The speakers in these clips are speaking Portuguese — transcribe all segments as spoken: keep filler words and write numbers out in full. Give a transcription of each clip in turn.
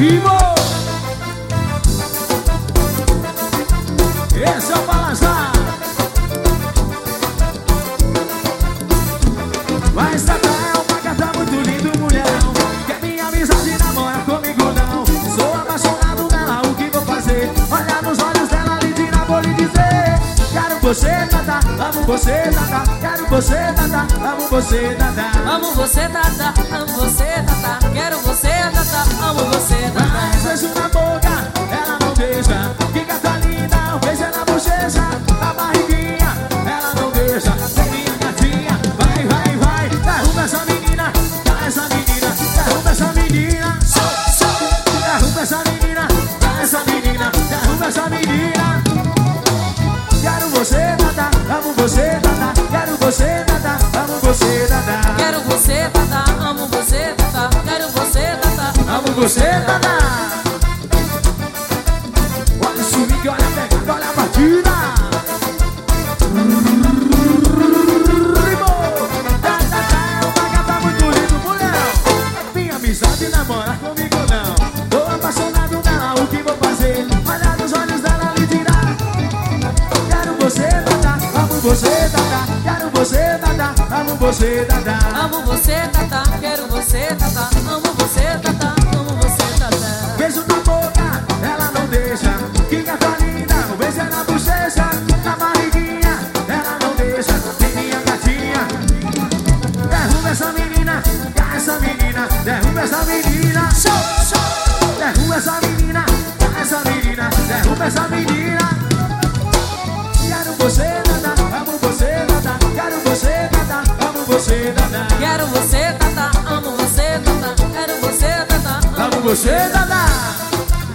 vivo. Esse é o Balançar. Mas Tata é uma gata muito lindo, mulherão. Quer minha amizade, namora comigo não. Sou apaixonado nela, o que vou fazer? Olhar nos olhos dela, lhe tirar, vou lhe dizer. Quero você, Tata, amo você, Tata. Quero você, Tata, amo você, Tata. Amo você, Tata, amo você, Tata. Quero você, Tata, amo você, Tata. Mas beijo na boca, ela não deixa. Que gata linda, um beijo na bochecha. Na barriguinha, ela não deixa. Vem minha gatinha, vai, vai, vai. Derruba essa menina, dá essa menina. Derruba essa menina, sol, sol. Derruba essa menina, dá essa menina. Derruba essa menina. Quero você, Tata, amo você, Tata. Quero você, Tata, amo você, Tata. Quero você, Tata, amo você, Tata. Quero você, Tata, Amo você, Tata. Olha o swing, olha a pegada, olha a batida. Tata é uma gata muito linda, mulherão. Minha amizade namora comigo não. Tô apaixonado nela, o que vou fazer? Olhar nos olhos dela, lhe tirar. Quero você, Tata, amo você, Tata. Quero você, Tata, amo você, Tata. amo você, Tata. Quero você, Tata. Amo você, Tata. Amo você, Tata. Beijo na boca, ela não deixa. Que gata linda, um beijo na bochecha. Na barriguinha, ela não deixa. Vem minha gatinha. Derruba essa menina, cai essa menina. Derruba essa menina, show, show. Derruba essa menina, cai essa menina. Derruba essa menina. Quero você, Tata, amo você, Tata. Quero você, Tata, amo você, Tata. Quero você, Tata. Amo você, Tata. Quero você, Tata. Amo você, Tata.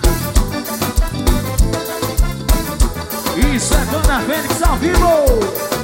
Isso é Banda Fênix ao vivo.